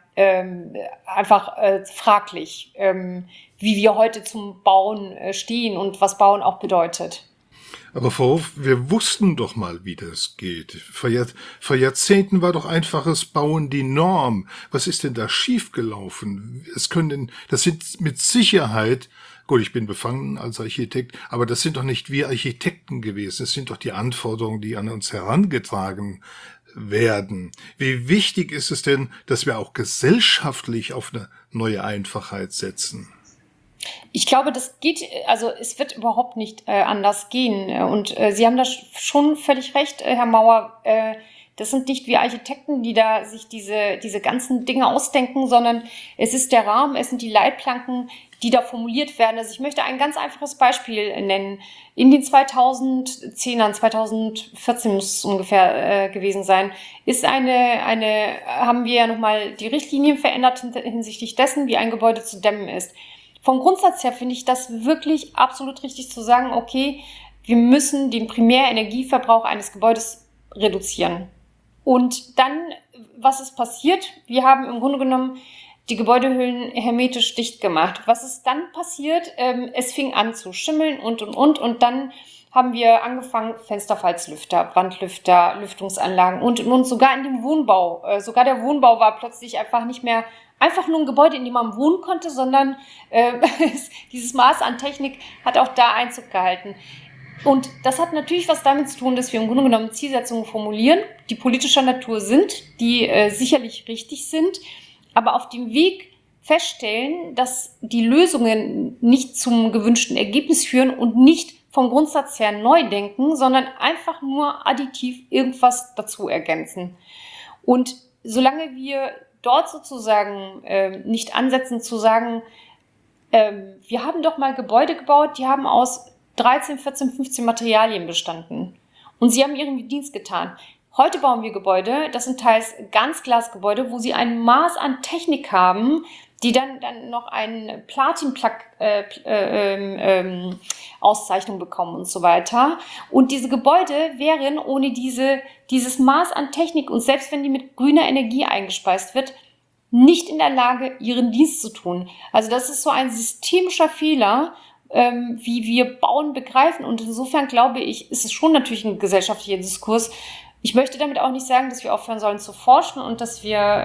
A: einfach fraglich, wie wir heute zum Bauen stehen und was Bauen auch bedeutet.
B: Aber Frau Hof, wir wussten doch mal, wie das geht. Vor Jahrzehnten war doch einfaches Bauen die Norm. Was ist denn da schiefgelaufen? Das sind mit Sicherheit, gut, ich bin befangen als Architekt, aber das sind doch nicht wir Architekten gewesen. Es sind doch die Anforderungen, die an uns herangetragen werden. Wie wichtig ist es denn, dass wir auch gesellschaftlich auf eine neue Einfachheit setzen?
A: Ich glaube, das geht, also es wird überhaupt nicht anders gehen. Und Sie haben da schon völlig recht, Herr Mauer. Das sind nicht wir Architekten, die da sich diese ganzen Dinge ausdenken, sondern es ist der Rahmen, es sind die Leitplanken, die da formuliert werden. Also ich möchte ein ganz einfaches Beispiel nennen. In den 2010ern, 2014 muss es ungefähr gewesen sein, haben wir ja nochmal die Richtlinien verändert hinsichtlich dessen, wie ein Gebäude zu dämmen ist. Vom Grundsatz her finde ich das wirklich absolut richtig zu sagen, okay, wir müssen den Primärenergieverbrauch eines Gebäudes reduzieren. Und dann, was ist passiert? Wir haben im Grunde genommen die Gebäudehüllen hermetisch dicht gemacht. Was ist dann passiert? Es fing an zu schimmeln und dann haben wir angefangen, Fensterfalzlüfter, Wandlüfter, Lüftungsanlagen und. Sogar in dem Wohnbau. Sogar der Wohnbau war plötzlich einfach nicht mehr einfach nur ein Gebäude, in dem man wohnen konnte, sondern dieses Maß an Technik hat auch da Einzug gehalten. Und das hat natürlich was damit zu tun, dass wir im Grunde genommen Zielsetzungen formulieren, die politischer Natur sind, die sicherlich richtig sind, aber auf dem Weg feststellen, dass die Lösungen nicht zum gewünschten Ergebnis führen und nicht vom Grundsatz her neu denken, sondern einfach nur additiv irgendwas dazu ergänzen. Und solange wir dort sozusagen nicht ansetzen zu sagen, wir haben doch mal Gebäude gebaut, die haben aus 13, 14, 15 Materialien bestanden. Und sie haben ihren Dienst getan. Heute bauen wir Gebäude, das sind teils Ganzglasgebäude, wo sie ein Maß an Technik haben, die dann noch eine Platin-Auszeichnung bekommen und so weiter. Und diese Gebäude wären ohne dieses Maß an Technik und selbst wenn die mit grüner Energie eingespeist wird, nicht in der Lage, ihren Dienst zu tun. Also das ist so ein systemischer Fehler, wie wir Bauen begreifen. Und insofern glaube ich, ist es schon natürlich ein gesellschaftlicher Diskurs. Ich möchte damit auch nicht sagen, dass wir aufhören sollen zu forschen und dass wir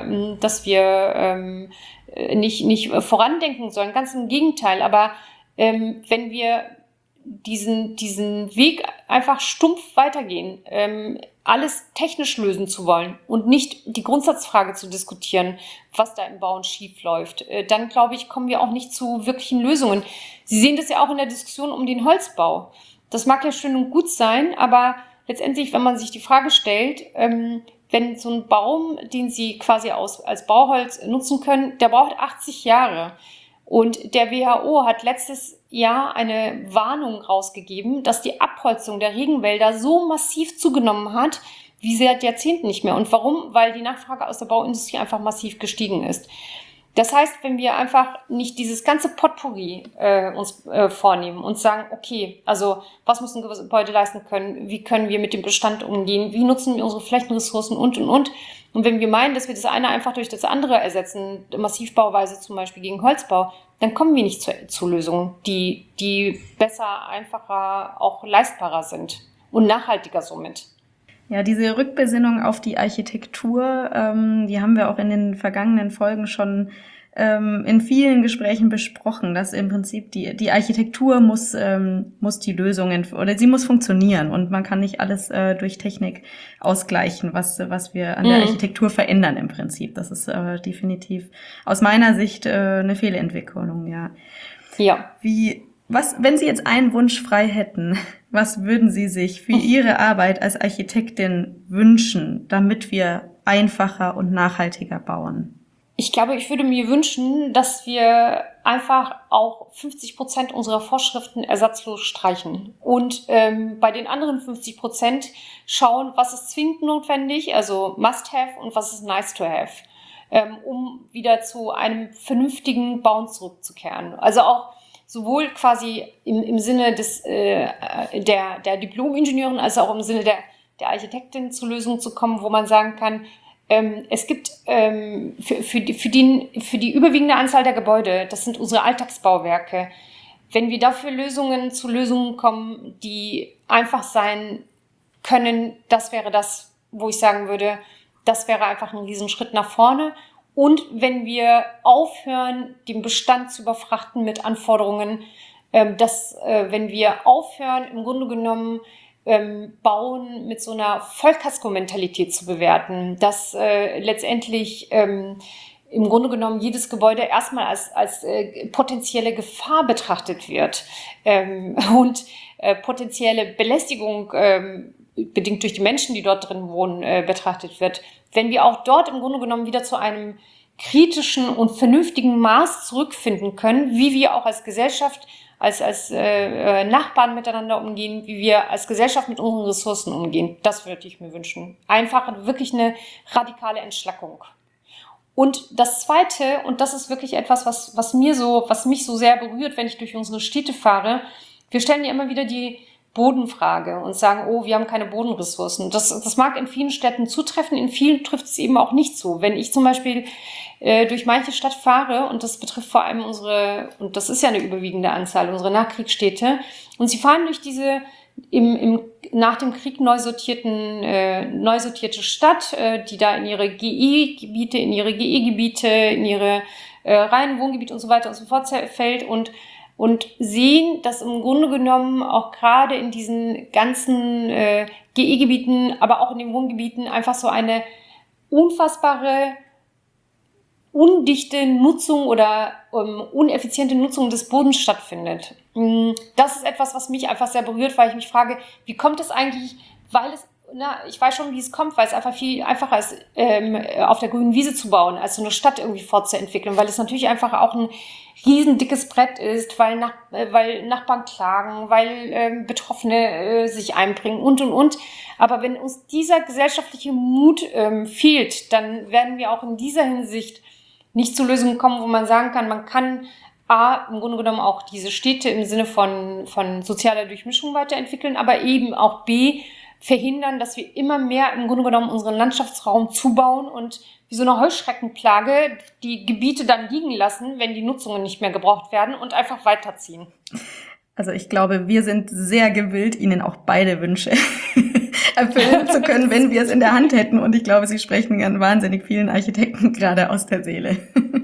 A: nicht vorandenken sollen. Ganz im Gegenteil. Aber wenn wir diesen Weg einfach stumpf weitergehen, alles technisch lösen zu wollen und nicht die Grundsatzfrage zu diskutieren, was da im Bauen schief läuft, dann glaube ich, kommen wir auch nicht zu wirklichen Lösungen. Sie sehen das ja auch in der Diskussion um den Holzbau. Das mag ja schön und gut sein, aber letztendlich, wenn man sich die Frage stellt, wenn so ein Baum, den Sie quasi als Bauholz nutzen können, der braucht 80 Jahre. Und der WHO hat letztes Jahr eine Warnung rausgegeben, dass die Abholzung der Regenwälder so massiv zugenommen hat, wie seit Jahrzehnten nicht mehr. Und warum? Weil die Nachfrage aus der Bauindustrie einfach massiv gestiegen ist. Das heißt, wenn wir einfach nicht dieses ganze Potpourri uns vornehmen und sagen, okay, also was müssen Gebäude leisten können, wie können wir mit dem Bestand umgehen, wie nutzen wir unsere Flächenressourcen und. Und wenn wir meinen, dass wir das eine einfach durch das andere ersetzen, Massivbauweise zum Beispiel gegen Holzbau, dann kommen wir nicht zu Lösungen, die besser, einfacher, auch leistbarer sind und nachhaltiger somit.
C: Ja, diese Rückbesinnung auf die Architektur, die haben wir auch in den vergangenen Folgen schon in vielen Gesprächen besprochen, dass im Prinzip die Architektur muss die Lösungen, oder sie muss funktionieren, und man kann nicht alles durch Technik ausgleichen, was wir an der Architektur verändern im Prinzip. Das ist definitiv aus meiner Sicht eine Fehlentwicklung, ja.
A: Ja.
C: Wenn Sie jetzt einen Wunsch frei hätten, was würden Sie sich für Ihre Arbeit als Architektin wünschen, damit wir einfacher und nachhaltiger bauen?
A: Ich glaube, ich würde mir wünschen, dass wir einfach auch 50% unserer Vorschriften ersatzlos streichen und bei den anderen 50% schauen, was ist zwingend notwendig, also must have, und was ist nice to have, um wieder zu einem vernünftigen Bauen zurückzukehren. Also auch sowohl quasi im Sinne der Diplom-Ingenieurin als auch im Sinne der Architektin zu Lösungen zu kommen, wo man sagen kann, es gibt für die überwiegende Anzahl der Gebäude, das sind unsere Alltagsbauwerke, wenn wir dafür zu Lösungen kommen, die einfach sein können, das wäre das, wo ich sagen würde, das wäre einfach ein Riesenschritt nach vorne. Und wenn wir aufhören, den Bestand zu überfrachten mit Anforderungen, wenn wir aufhören, im Grunde genommen Bauen mit so einer Vollkasko-Mentalität zu bewerten, dass letztendlich im Grunde genommen jedes Gebäude erstmal als potenzielle Gefahr betrachtet wird und potenzielle Belästigung bedingt durch die Menschen, die dort drin wohnen, betrachtet wird. Wenn wir auch dort im Grunde genommen wieder zu einem kritischen und vernünftigen Maß zurückfinden können, wie wir auch als Gesellschaft, als Nachbarn miteinander umgehen, wie wir als Gesellschaft mit unseren Ressourcen umgehen, das würde ich mir wünschen. Einfach wirklich eine radikale Entschlackung. Und das Zweite, und das ist wirklich etwas, was mich so sehr berührt, wenn ich durch unsere Städte fahre, wir stellen ja immer wieder die Bodenfrage und sagen, oh, wir haben keine Bodenressourcen. Das mag in vielen Städten zutreffen, in vielen trifft es eben auch nicht so. Wenn ich zum Beispiel durch manche Stadt fahre, und das betrifft vor allem und das ist ja eine überwiegende Anzahl, unsere Nachkriegsstädte, und sie fahren durch diese nach dem Krieg neu sortierte Stadt, die da in ihre GE-Gebiete, in ihre reinen Wohngebiete und so weiter und so fort fällt, und sehen, dass im Grunde genommen auch gerade in diesen ganzen GE-Gebieten, aber auch in den Wohngebieten einfach so eine unfassbare, undichte Nutzung oder uneffiziente Nutzung des Bodens stattfindet. Das ist etwas, was mich einfach sehr berührt, weil ich mich frage, wie kommt es eigentlich, ich weiß schon, wie es kommt, weil es einfach viel einfacher ist, auf der grünen Wiese zu bauen, als so eine Stadt irgendwie fortzuentwickeln, weil es natürlich einfach auch ein riesen dickes Brett ist, weil Nachbarn klagen, weil Betroffene sich einbringen und. Aber wenn uns dieser gesellschaftliche Mut fehlt, dann werden wir auch in dieser Hinsicht nicht zu Lösungen kommen, wo man sagen kann, man kann im Grunde genommen auch diese Städte im Sinne von sozialer Durchmischung weiterentwickeln, aber eben auch B, verhindern, dass wir immer mehr im Grunde genommen unseren Landschaftsraum zubauen und wie so eine Heuschreckenplage die Gebiete dann liegen lassen, wenn die Nutzungen nicht mehr gebraucht werden, und einfach weiterziehen.
C: Also ich glaube, wir sind sehr gewillt, Ihnen auch beide Wünsche erfüllen zu können, wenn wir es in der Hand hätten. Und ich glaube, Sie sprechen an wahnsinnig vielen Architekten gerade aus der Seele.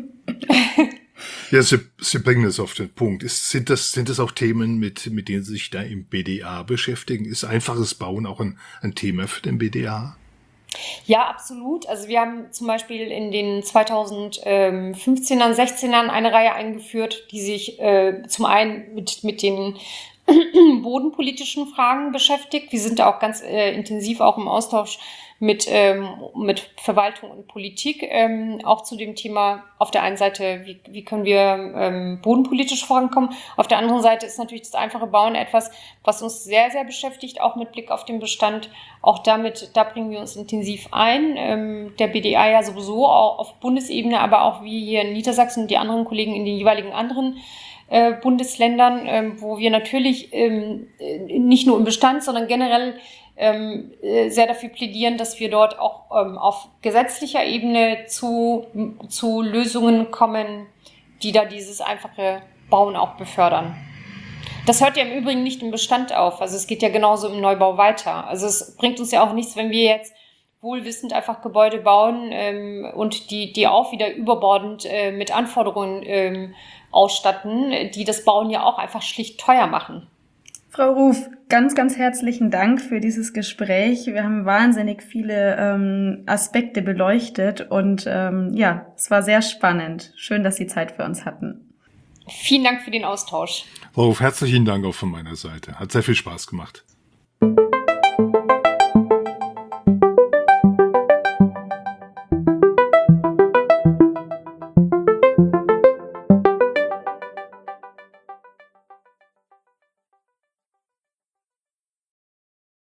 B: Ja, Sie bringen es auf den Punkt. Sind das auch Themen, mit denen Sie sich da im BDA beschäftigen? Ist einfaches Bauen auch ein Thema für den BDA?
A: Ja, absolut. Also wir haben zum Beispiel in den 2015ern, 16ern eine Reihe eingeführt, die sich zum einen mit den bodenpolitischen Fragen beschäftigt. Wir sind da auch ganz intensiv auch im Austausch mit Verwaltung und Politik, auch zu dem Thema auf der einen Seite, wie können wir bodenpolitisch vorankommen. Auf der anderen Seite ist natürlich das einfache Bauen etwas, was uns sehr, sehr beschäftigt, auch mit Blick auf den Bestand. Auch da bringen wir uns intensiv ein. Der BDA ja sowieso auch auf Bundesebene, aber auch wir hier in Niedersachsen und die anderen Kollegen in den jeweiligen anderen Bundesländern, wo wir natürlich nicht nur im Bestand, sondern generell sehr dafür plädieren, dass wir dort auch auf gesetzlicher Ebene zu Lösungen kommen, die da dieses einfache Bauen auch befördern. Das hört ja im Übrigen nicht im Bestand auf. Also es geht ja genauso im Neubau weiter. Also es bringt uns ja auch nichts, wenn wir jetzt wohlwissend einfach Gebäude bauen und die auch wieder überbordend mit Anforderungen ausstatten, die das Bauen ja auch einfach schlicht teuer machen.
C: Frau Ruf, ganz, ganz herzlichen Dank für dieses Gespräch. Wir haben wahnsinnig viele Aspekte beleuchtet und es war sehr spannend. Schön, dass Sie Zeit für uns hatten.
A: Vielen Dank für den Austausch.
B: Frau Ruf, herzlichen Dank auch von meiner Seite. Hat sehr viel Spaß gemacht.